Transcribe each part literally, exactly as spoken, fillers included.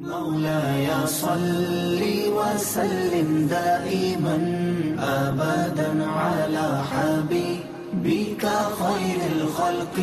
مولاي صل وسلم دائما أبدا على حبيبك خير الخلق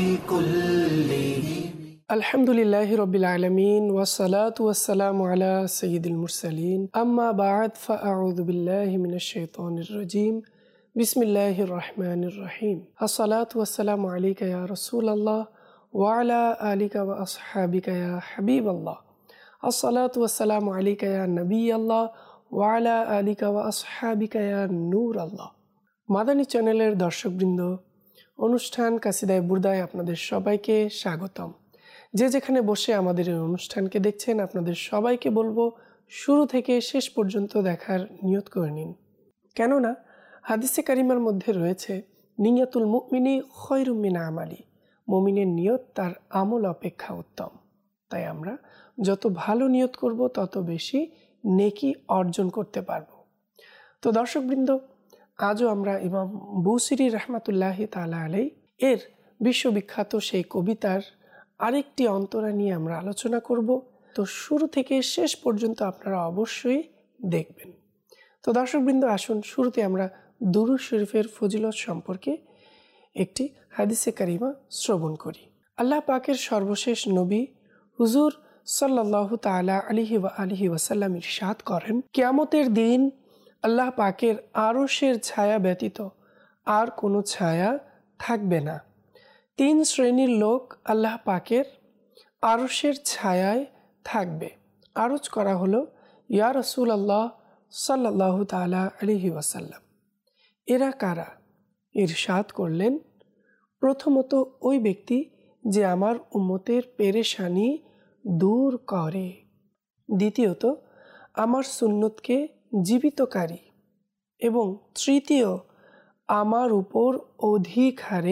كلهم. الحمد لله رب العالمين والصلاة والسلام على سيد المرسلين أما بعد فأعوذ بالله من الشيطان الرجيم بسم الله الرحمن الرحيم الصلاة والسلام عليك يا رسول الله وعلى آلك وأصحابك يا حبيب الله الصلاة والسلام عليك يا نبي الله وعلى آلك وأصحابك يا نور الله মাদানী চ্যানেলের দর্শকবৃন্দ, অনুষ্ঠান কাসিদায়ে বুরদায় আপনাদের সবাইকে স্বাগতম। যে যেখানে বসে আমাদের এই অনুষ্ঠানকে দেখছেন, আপনাদের সবাইকে বলবো শুরু থেকে শেষ পর্যন্ত দেখার নিয়ত করে নিন। কেননা হাদিসে কারিমার মধ্যে রয়েছে নিয়াতুল মুমিনি খয়রুম মিন আমালি, মুমিনের নিয়ত তার আমল অপেক্ষা উত্তম। তাই আমরা যত ভালো নিয়ত করব তত বেশি নেকি অর্জন করতে পারব। তো দর্শকবৃন্দ, আজও আমরা ইমাম বুসিরি রহমাতুল্লাহি তাআলা আলাইহি এর বিশ্ববিখ্যাত সেই কবিতার আরেকটি অন্তরা নিয়ে আমরা আলোচনা করব। তো শুরু থেকে শেষ পর্যন্ত আপনারা অবশ্যই দেখবেন। তো দর্শকবৃন্দ, আসুন শুরুতে আমরা দুরূদ শরীফের ফজিলত সম্পর্কে একটি হাদিসে কারিমা শ্রবণ করি। আল্লাহ পাকের সর্বশেষ নবী হুজুর সাল্লাল্লাহু তাআলা আলাইহি ওয়া আলিহি ওয়াসাল্লাম ইরশাদ করেন, কিয়ামতের দিন আল্লাহ পাকের আরশের ছায়া ব্যতীত আর কোনো ছায়া থাকবে না। তিন শ্রেণীর লোক আল্লাহ পাকের আরশের ছায়ায় থাকবে। আরজ করা হলো, ইয়া রাসূলুল্লাহ সাল্লাল্লাহু তাআলা আলাইহি ওয়াসাল্লাম, এরা কারা? ইরশাদ করলেন, প্রথমত ওই ব্যক্তি যে আমার উম্মতের পেরেশানি দূর করে, দ্বিতীয়ত আমার সুন্নতকে জীবিতকারী, এবং তৃতীয় আমার উপর অধিক হারে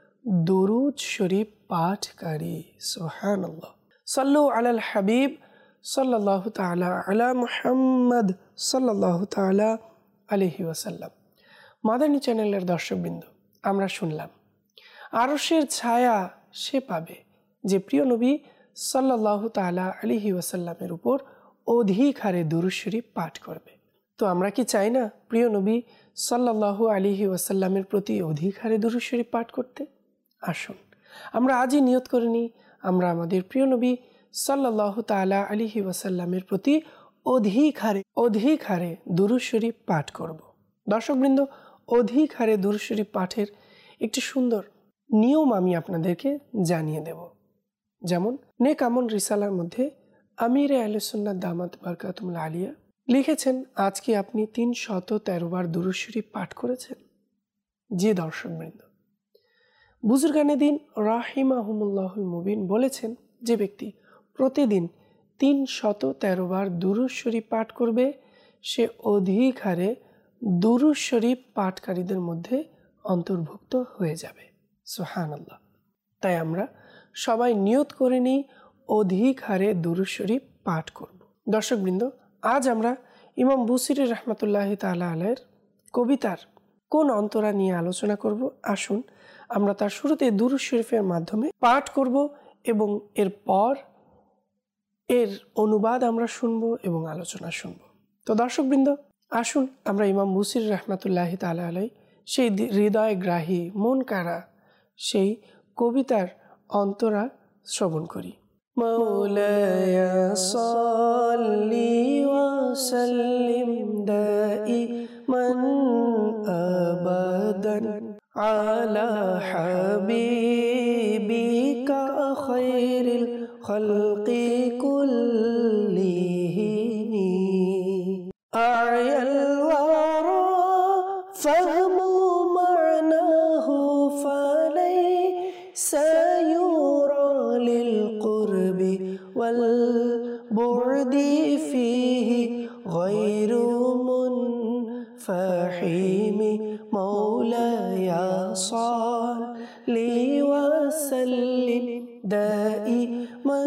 দরুদ শরীফ পাঠকারী। সুবহানাল্লাহ। সাল্লু আলাল হাবিব সাল্লাল্লাহু তাআলা আলা মুহাম্মদ সাল্লাল্লাহু তাআলা আলাইহি ওয়াসাল্লাম। মাদানী চ্যানেলের দর্শকবৃন্দ, আমরা শুনলাম আরশের ছায়া সে পাবে যে প্রিয় নবী সাল্লাল্লাহু তাআলা আলাইহি ওয়াসাল্লামের উপর অধিক হারে দরুদ শরীফ পাঠ করবে। তো আমরা কি চাই না প্রিয় নবী সাল্লাল্লাহু আলাইহি ওয়াসাল্লামের প্রতি অধিক হারে দরুদ শরীফ পাঠ করতে? আসুন আমরা আজই নিয়ত করে নিই, আমরা আমাদের প্রিয় নবী সাল্লাল্লাহু তাআলা আলাইহি ওয়াসাল্লামের প্রতি অধিক হারে অধিক হারে দরুদ শরীফ পাঠ করব। দর্শকবৃন্দ, অধিক হারে দরুদ শরীফ পাঠের একটি সুন্দর নিয়ম আমি আপনাদেরকে জানিয়ে দেব। যেমন নেক আমল রিসালার মধ্যে আমিরে আহলে সুন্নাত দামাত বারকাতুল আলিয়া লিখেছেন, আজকে আপনি তিন শত তেরো বার দুরূদ শরীফ পাঠ করেছেন। যে দর্শকবৃন্দ, বুজুর্গানে দিন রাহিমাহুমুল্লাহুল মুবিন বলেছেন, যে ব্যক্তি প্রতিদিন তিন শত তেরো বার দুরূদ শরীফ পাঠ করবে সে অধিক হারে দুরূদ শরীফ পাঠকারীদের মধ্যে অন্তর্ভুক্ত হয়ে যাবে। সুবহানাল্লাহ। তাই আমরা সবাই নিয়ত করে নিই অধিক হারে দুরূদ শরীফ পাঠ করব। দর্শকবৃন্দ, আজ আমরা ইমাম বুসিরি রহমাতুল্লাহি তাআলা আলাইহির কবিতার কোন অন্তরা নিয়ে আলোচনা করব। আসুন আমরা তার শুরুতে দুরূদ শরীফের মাধ্যমে পাঠ করব এবং এরপর এর অনুবাদ আমরা শুনব এবং আলোচনা শুনব। তো দর্শকবৃন্দ, আসুন আমরা ইমাম বুসিরি রহমাতুল্লাহি তাআলা আলাইহি সেই হৃদয়গ্রাহী মন কাড়া সেই কবিতার অন্তরা শ্রবণ করি। মাওলায়া সাল্লি ওয়া সাল্লিম দাইমান আবাদান আলা হাবিবিকা খায়রিল খালকি কুল্লিহিম আ'য়াল ওয়ারা ফাহমু মা'নাহু ফালাইসা يرى للقرب والبعد فيه غير منفحم مولاي صل وسلم دائما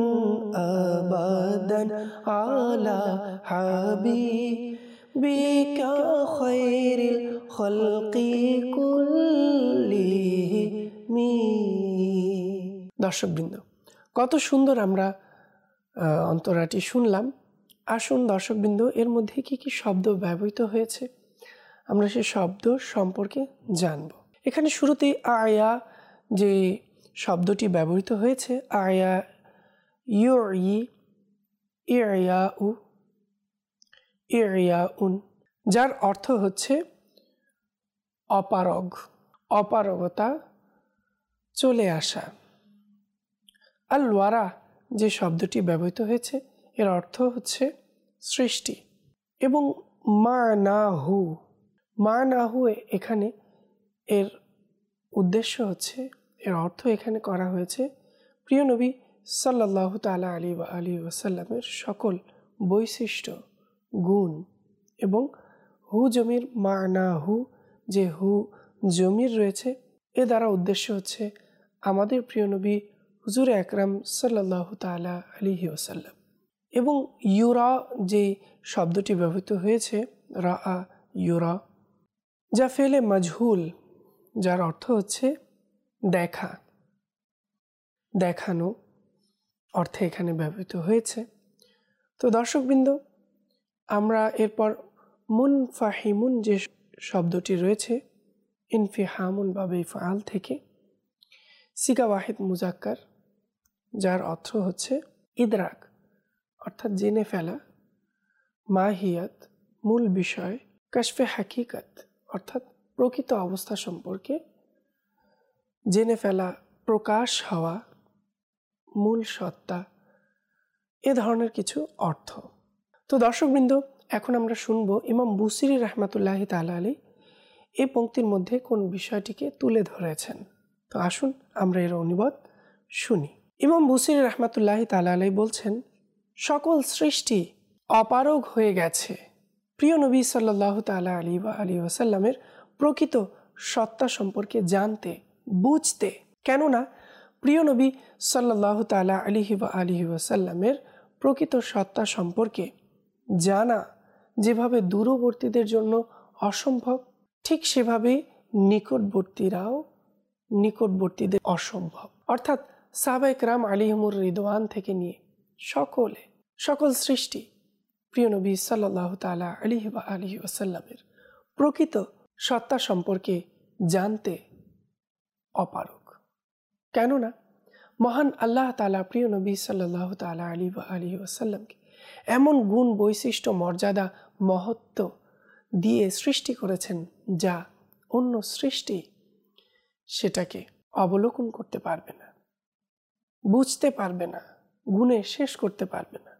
أبدا على حبيبك خير الخلق كلهم। দর্শকবৃন্দ, কত সুন্দর আমরা অন্তরাটি শুনলাম। আসুন দর্শকবৃন্দ, এর মধ্যে কি কি শব্দ ব্যবহৃত হয়েছে আমরা সেই শব্দ সম্পর্কে জানব। এখানে শুরুতেই আয়া যে শব্দটি ব্যবহৃত হয়েছে, আয়া ইউই ইয়া উ ইয়া উন, যার অর্থ হচ্ছে অপারগ, অপারগতা, চলে আসা। আল ওয়ারা যে শব্দটি ব্যবহৃত হয়েছে এর অর্থ হচ্ছে সৃষ্টি। এবং মা না হু, মা না হু এখানে এর উদ্দেশ্য হচ্ছে, এর অর্থ এখানে করা হয়েছে প্রিয় নবী সাল্লাল্লাহু তাআলা আলাইহি ওয়া আলিহি ওয়াসাল্লামের সকল বৈশিষ্ট্য, গুণ এবং হু জমির মা না হু, যে হু জমির রয়েছে, এ দ্বারা উদ্দেশ্য হচ্ছে আমাদের প্রিয় নবী হুজুর আকরাম সাল্লাল্লাহু তাআলা আলাইহি ওয়াসাল্লাম। এবং ইউরা যে শব্দটি ব্যবহৃত হয়েছে, রা ইউরা, যা ফেলে মাজহুল, যার অর্থ হচ্ছে দেখা, দেখানো অর্থে এখানে ব্যবহৃত হয়েছে। তো দর্শকবৃন্দ, আমরা এরপর মুনফাহিমুন যে শব্দটি রয়েছে, ইনফিহামুন বা বেফআল থেকে, সিগা ওয়াহিদ মুজাক্কার, যার অর্থ হচ্ছে ইদরাক অর্থাৎ জেনে ফেলা, মাহিয়াত মূল বিষয়, কাশফে হাকিকত অর্থাৎ প্রকৃত অবস্থা সম্পর্কে জেনে ফেলা, প্রকাশ হওয়া, মূল সত্তা, এ ধরনের কিছু অর্থ। তো দর্শকবৃন্দ, এখন আমরা শুনব ইমাম বুসিরি রহমাতুল্লাহি তাআলা আলাইহি এই পংক্তির মধ্যে কোন বিষয়টিকে তুলে ধরেছেন। তো আসুন আমরা এর অনুবাদ শুনি। ইমাম বুসিরি রহমাতুল্লাহি তাআলা আলাইহি বলছেন, সকল সৃষ্টি অপারগ হয়ে গেছে প্রিয় নবী সাল্লাল্লাহু তাআলা আলাইহি ওয়া আলিহি ওয়াসাল্লামের প্রকৃত সত্তা সম্পর্কে জানতে, বুঝতে। কেননা প্রিয় নবী সাল্লাল্লাহু তাআলা আলাইহি ওয়া আলিহি ওয়াসাল্লামের প্রকৃত সত্তা সম্পর্কে জানা যেভাবে দূরবর্তীদের জন্য অসম্ভব, ঠিক সেভাবেই নিকটবর্তীরাও নিকটবর্তীদের অসম্ভব। অর্থাৎ সাহাবায়ে কেরাম আলাইহিমুর রিদওয়ান থেকে নিয়ে সকলে, সকল সৃষ্টি প্রিয় নবী সাল্লাল্লাহু তাআলা আলাইহি ওয়া আলিহি ওয়াসাল্লামের প্রকৃত সত্তা সম্পর্কে জানতে অপারগ। কেননা মহান আল্লাহ তাআলা প্রিয় নবী সাল্লাল্লাহু তাআলা আলাইহি ওয়া আলিহি ওয়াসাল্লামকে এমন গুণ, বৈশিষ্ট্য, মর্যাদা, মহত্ব দিয়ে সৃষ্টি করেছেন যা অন্য সৃষ্টি সেটাকে অবলোকন করতে পারবে না, বুঝতে পারবে না, গুণে শেষ করতে পারবে না।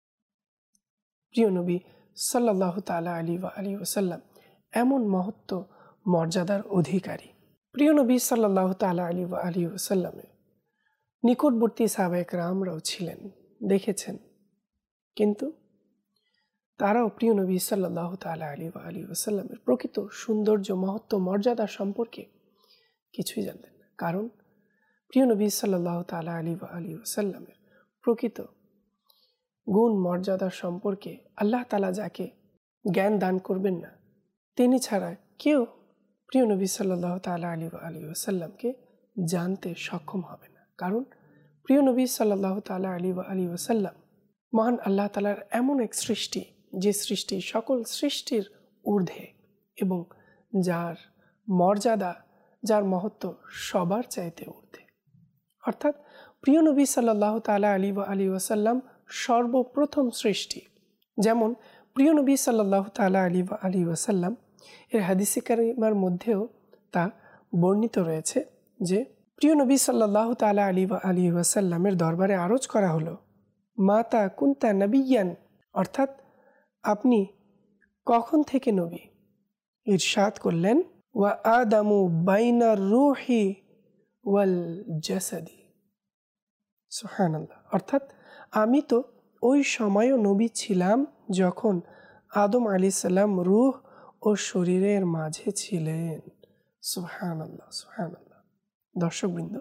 প্রিয় নবী সাল্লাল্লাহু তাআলা আলাইহি ওয়া আলিহি ওয়াসাল্লাম এমন মহত্ব, মর্যাদার অধিকারী। প্রিয় নবী সাল্লাল্লাহু তাআলা আলাইহি ওয়া আলিহি ওয়াসাল্লামের নিকটবর্তী সাহাবায়ে কেরামরাও ছিলেন, দেখেছেন, কিন্তু তারাও প্রিয় নবী সাল্লাল্লাহু তাআলা আলাইহি ওয়া আলিহি ওয়াসাল্লামের প্রকৃত সৌন্দর্য, মহত্ব, মর্যাদা সম্পর্কে কিছুই জানতেন না। কারণ প্রিয় নবী সাল্লাল্লাহু তাআলা আলাইহি ওয়া আলিহি ওয়াসাল্লামের প্রকৃত গুণ, মর্যাদা সম্পর্কে আল্লাহ তাআলা যাকে জ্ঞান দান করবেন না, তিনি ছাড়া কেউ প্রিয় নবী সাল্লাল্লাহু তাআলা আলাইহি ওয়া আলিহি ওয়াসাল্লামকে জানতে সক্ষম হবে না। কারণ প্রিয় নবী সাল্লাল্লাহু তাআলা আলাইহি ওয়া আলিহি ওয়াসাল্লাম মহান আল্লাহ তাআলার এমন এক সৃষ্টি, যে সৃষ্টি সকল সৃষ্টির ঊর্ধ্বে এবং যার মর্যাদা, যার মহত্ব সবার চাইতে ঊর্ধ্বে। অর্থাৎ প্রিয় নবী সাল্লাল্লাহু তাআলা আলাইহি ওয়া আলিহি ওয়াসাল্লাম সর্বপ্রথম সৃষ্টি। যেমন প্রিয় নবী সাল্লাল্লাহু তাআলা আলাইহি ওয়া আলিহি ওয়াসাল্লাম এর হাদিসে কারিমার মধ্যেও তা বর্ণিত রয়েছে যে প্রিয় নবী সাল্লাল্লাহু তাআলা আলাইহি ওয়া আলিহি ওয়াসাল্লামের দরবারে আরজ করা হলো, মাতা কুনতা নবিয়ান, অর্থাৎ আপনি কখন থেকে নবী? ইরশাদ করলেন, ওয়া আদামু বাইনা রূহি ওয়াল জাসাদি। সুবহানাল্লাহ। অর্থাৎ আমি তো ওই সময়ও নবী ছিলাম যখন আদম আলাইহিস সালাম রূহ ও শরীরের মাঝে ছিলেন। সুবহানাল্লাহ, সুবহানাল্লাহ। দর্শকবৃন্দ,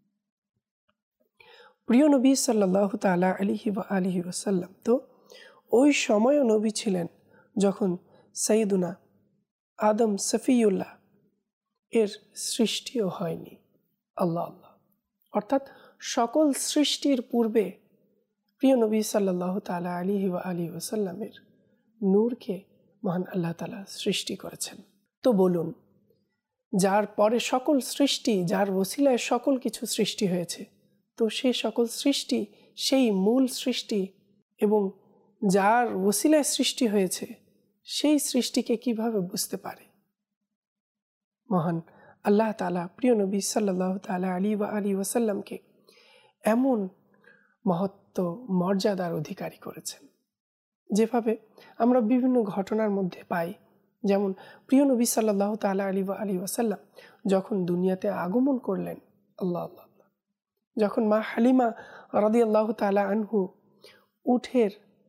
প্রিয় নবী সাল্লাল্লাহু তাআলা আলাইহি ওয়া আলিহি ওয়াসাল্লাম তো ওই সময়ও নবী ছিলেন যখন সাইয়্যিদুনা আদম সফিউল্লাহ এর সৃষ্টিও হয়নি। আল্লাহ আল্লাহ। অর্থাৎ সকল সৃষ্টির পূর্বে প্রিয় নবী সাল্লাল্লাহু তাআলা আলাইহি ওয়া আলিহি ওয়াসাল্লামের নূরকে মহান আল্লাহ তাআলা সৃষ্টি করেছেন। তো বলুন, যার পরে সকল সৃষ্টি, যার ওসিলায় সকল কিছু সৃষ্টি হয়েছে, তো সেই সকল সৃষ্টি, সেই মূল সৃষ্টি এবং যার ওসিলায় সৃষ্টি হয়েছে, সেই সৃষ্টিকে কিভাবে বুঝতে পারে? মহান আল্লাহ তাআলা প্রিয় নবী সাল্লাল্লাহু তাআলা আলাইহি ওয়া আলিহি ওয়াসাল্লামকে এমন মহত্ব মর্যাদার অধিকারী করেছেন, যেভাবে আমরা বিভিন্ন ঘটনার মধ্যে পাই। যেমন প্রিয় নবী সাল্লাল্লাহু তাআলা আলাইহি ওয়া আলিহি ওয়াসাল্লাম যখন দুনিয়াতে আগমন করলেন, আল্লাহ আল্লাহ যখন মা হালিমা রাদিয়াল্লাহু তাআলা আনহু উটের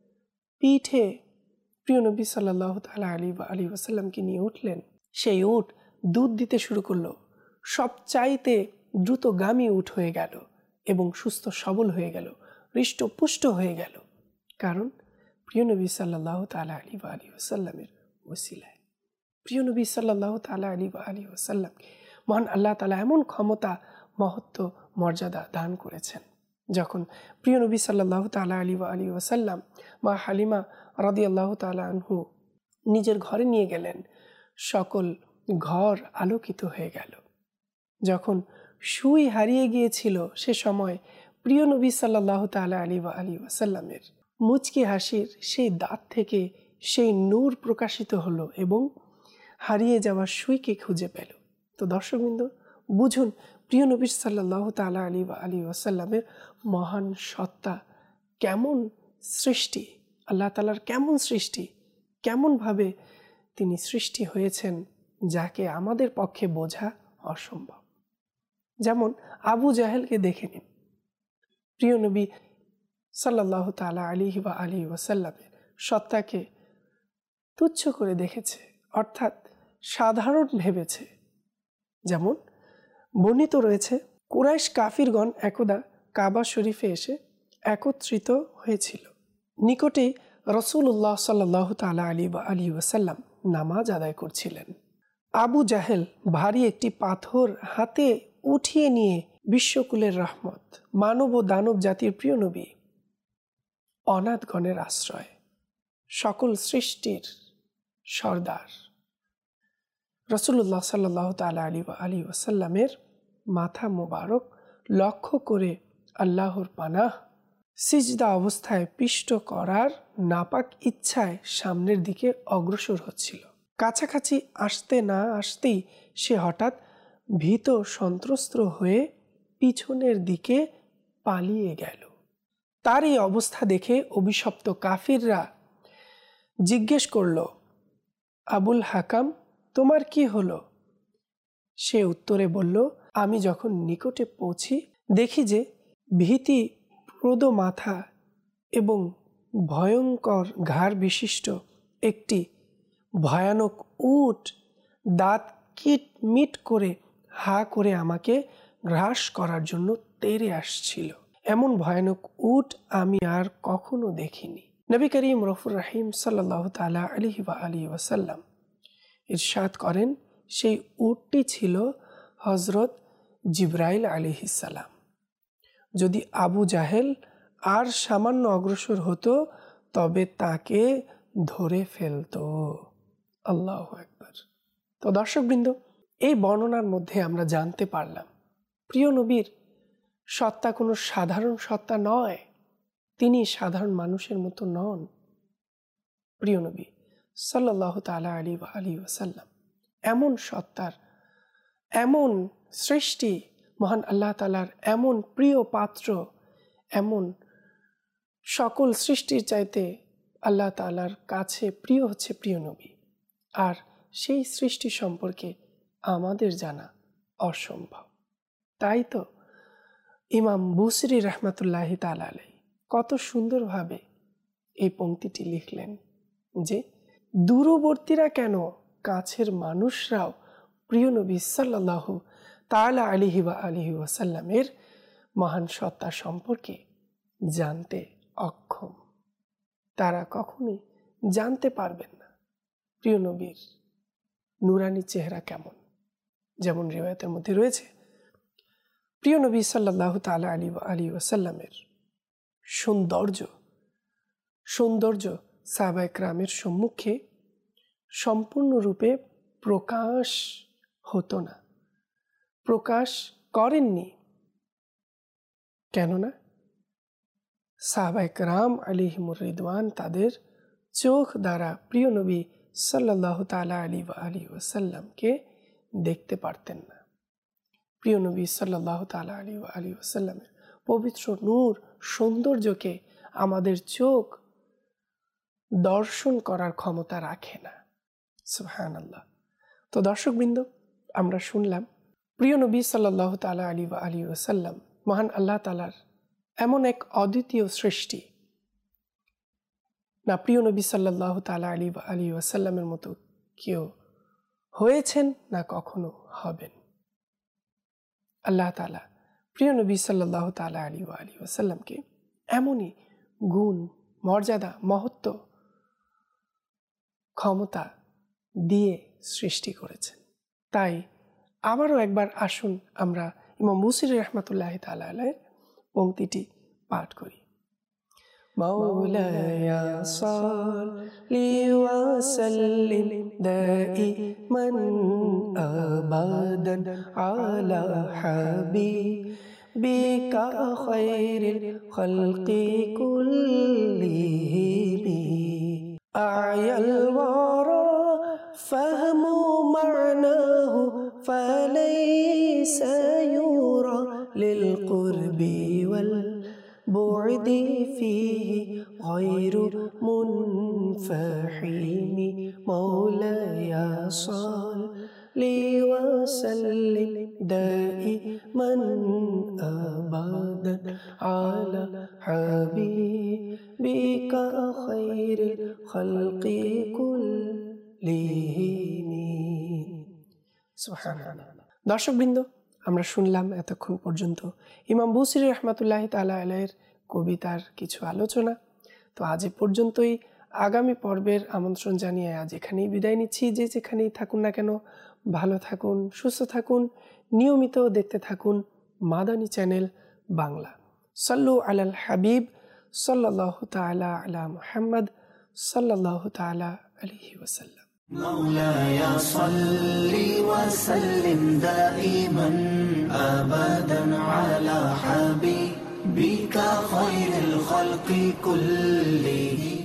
পিঠে প্রিয় নবী সাল্লাল্লাহু তাআলা আলাইহি ওয়া আলিহি ওয়াসাল্লামকে নিয়ে উঠলেন, সেই উট দুধ দিতে শুরু করলো। সবচাইতে দ্রুতগামী উট হয়ে গেল এবং সুস্থ সবল হয়ে গেল, হৃষ্টপুষ্ট হয়ে গেল, কারণ প্রিয় নবী সাল্লাল্লাহু তাআলা আলাইহি ওয়া আলিহি ওয়াসাল্লামের ওসিলায়। প্রিয় নবী সাল্লাল্লাহু তাআলা আলাইহি ওয়া আলিহি ওয়াসাল্লাম মহান আল্লাহ তাআলা এমন ক্ষমতা, মহত্ব, মর্যাদা দান করেছেন। যখন প্রিয় নবী সাল্লাল্লাহু তাআলা আলাইহি ওয়া আলিহি ওয়াসাল্লাম মা হালিমা রাদিয়াল্লাহু তাআলা আনহু নিজের ঘরে নিয়ে গেলেন, সকল ঘর আলোকিত হয়ে গেল। যখন সুই হারিয়ে গিয়েছিল, সে সময় প্রিয় নবী সাল্লাল্লাহু তাআলা আলাইহি ওয়া আলিহি ওয়াসাল্লামের মুচকি হাসির সেই দাঁত থেকে সেই নূর প্রকাশিত হলো এবং হারিয়ে যাওয়া সুইকে খুঁজে পেল। তো দর্শকবৃন্দ, বুঝুন প্রিয় নবী সাল্লাল্লাহু তাআলা আলাইহি ওয়া আলিহি ওয়াসাল্লামের মহান সত্তা, কেমন সৃষ্টি, আল্লাহ তাআলার কেমন সৃষ্টি, কেমনভাবে তিনি সৃষ্টি হয়েছেন, যাকে আমাদের পক্ষে বোঝা অসম্ভব। যেমন আবু জাহেলকে দেখে নিন। প্রিয় নবী সাল্লাল্লাহু তাআলা আলাইহি ওয়া আলিহি ওয়াসাল্লামের সত্তাকে তুচ্ছ করে দেখেছে, অর্থাৎ সাধারণ ভেবেছে। যেমন বর্ণিত রয়েছে, কুরাইশ কাফিরগণ একদা কাবা শরীফে এসে একত্রিত হয়েছিল। নিকটেই রাসূলুল্লাহ সাল্লাল্লাহু তাআলা আলাইহি ওয়া আলিহি ওয়াসাল্লাম নামাজ আদায় করছিলেন। আবু জাহেল ভারী একটি পাথর হাতে উঠিয়ে নিয়ে বিশ্বকুলের রহমত, মানব ও দানব জাতির প্রিয় নবী, অনাথগণের আশ্রয়, সকল সৃষ্টির সর্দার রাসূলুল্লাহ সাল্লাল্লাহু তাআলা আলাইহি ওয়া আলিহি ওয়াসাল্লামের মাথা মোবারক লক্ষ্য করে আল্লাহর পানাহ সিজদা অবস্থায় পিষ্ট করার নাপাক ইচ্ছায় সামনের দিকে অগ্রসর হচ্ছিল। কাছাকাছি আসতে না আসতেই সে হঠাৎ ভীত সন্ত্রস্ত হয়ে পিছনের দিকে পালিয়ে গেল। তার এই অবস্থা দেখে অভিশপ্ত কাফিররা জিজ্ঞেস করল, আবুল হাকাম, তোমার কি হলো? সে উত্তরে বলল, আমি যখন নিকটে পৌঁছি দেখি যে ভীতিপ্রদ মাথা এবং ভয়ঙ্কর ঘাড় বিশিষ্ট একটি ভয়ানক উট দাঁত কিট মিট করে হা করে আমাকে গ্রাস করার জন্য তেড়ে আসছিল। এমন ভয়ানক উট আমি আর কখনো দেখিনি। নবী করিম রফুর রাহিম সাল্লাল্লাহু তাআলা আলাইহি ওয়া আলিহি ওয়াসাল্লাম ইরশাদ করেন, সেই উটটি ছিল হযরত জিবরাইল আলাইহিস সালাম। যদি আবু জাহেল আর সামান্য অগ্রসর হতো তবে তাকে ধরে ফেলতো। আল্লাহু আকবার। তো দর্শকবৃন্দ, এই বর্ণনার মধ্যে আমরা জানতে পারলাম প্রিয় নবীর সত্তা কোনো সাধারণ সত্তা নয়, তিনি সাধারণ মানুষের মতো নন। প্রিয় নবী সাল্লাল্লাহু তাআলা আলাইহি ওয়া আলিহি ওয়াসাল্লাম এমন সত্তার, এমন সৃষ্টি, মহান আল্লাহ তাআলার এমন প্রিয় পাত্র, এমন সকল সৃষ্টির চাইতে আল্লাহ তাআলার কাছে প্রিয় হচ্ছে প্রিয় নবী। আর সেই সৃষ্টি সম্পর্কে আমাদের জানা অসম্ভব। তাই তো ইমাম বুসরি রহমাতুল্লাহি তাআলা আলাইহি কত সুন্দরভাবে এই পংক্তিটি লিখলেন যে, দূরবর্তীরা কেন, কাছের মানুষরাও প্রিয় নবী সাল্লাল্লাহু তাআলা আলাইহি ওয়া আলিহি ওয়াসাল্লামের মহান সত্তা সম্পর্কে জানতে অক্ষম। তারা কখনোই জানতে পারবেন না প্রিয় নবীর নুরানি চেহারা কেমন। যেমন রিওয়ায়াতের মধ্যে রয়েছে, প্রিয় নবী সাল্লাল্লাহু তাআলা আলাইহি ওয়া আলিহি ওয়াসাল্লামের সৌন্দর্য সৌন্দর্য সাহাবায়ে কেরামের সম্মুখে সম্পূর্ণরূপে প্রকাশ হতো না, প্রকাশ করেননি। কেননা সাহাবায়ে কেরাম আলাইহিমুর রিদওয়ান তাদের চোখ দ্বারা প্রিয় নবী সাল্লাল্লাহু তাআলা আলাইহি ওয়া আলিহি ওয়াসাল্লামকে দেখতে পারতেন না। প্রিয় নবী সাল্লাল্লাহু তাআলা আলাইহি ওয়া আলিহি ওয়াসাল্লামের পবিত্র নূর সৌন্দর্যকে আমাদের চোখ দর্শন করার ক্ষমতা রাখে না। সুবহানাল্লাহ। তো দর্শকবৃন্দ, আমরা শুনলাম প্রিয় নবী সাল্লাল্লাহু তাআলা আলাইহি ওয়া আলিহি ওয়াসাল্লাম মহান আল্লাহ তাআলার এমন এক অদ্বিতীয় সৃষ্টি, না প্রিয় নবী সাল্লাল্লাহু তাআলা আলাইহি ওয়া আলিহি ওয়াসাল্লামের মতো কেউ হয়েছেন না কখনো হবেন। আল্লাহ তাআলা প্রিয় নবী সাল্লাল্লাহু তাআলা আলাইহি ওয়া আলিহি ওয়াসাল্লামকে এমনই গুণ, মর্যাদা, মহত্ব, ক্ষমতা দিয়ে সৃষ্টি করেছেন। তাই আবারও একবার আসুন আমরা ইমাম বুসিরী রাহমাতুল্লাহি তাআলা আলাইহির পংক্তিটি পাঠ করি। মাওলায়া সাল্লি ওয়া সাল্লিম দাইমান আবাদান আলা হাবিবিকা খায়রিল খালকি কুল্লিহিম আ'য়াল ওয়ারা ফাহমু মা'নাহু ফালাইসা ইউরা লিল কুরবি ওয়াল بعد فيه غير منفحم مولاي صل وسلم دائما أبدا على حبيبك خير الخلق كلهم سبحان الله। দর্শকবৃন্দ, আমরা শুনলাম এতক্ষণ পর্যন্ত ইমাম বুসিরী রাহমাতুল্লাহি তাআলা আলাইহির কবিতার কিছু আলোচনা। তো আজ এ পর্যন্তই। আগামী পর্বের আমন্ত্রণ জানিয়ে আজ এখানেই বিদায় নিচ্ছি। যে যেখানেই থাকুন না কেন, ভালো থাকুন, সুস্থ থাকুন, নিয়মিত দেখতে থাকুন মাদানী চ্যানেল বাংলা। সাল্লু আলাল হাবিব সাল্লাল্লাহু তাআলা আলা মুহাম্মদ সাল্লাল্লাহু তাআলা আলাইহি ওয়াসাল্লাম। مولاي صل وسلم دائما أبدا على حبيبك خير الخلق كلهم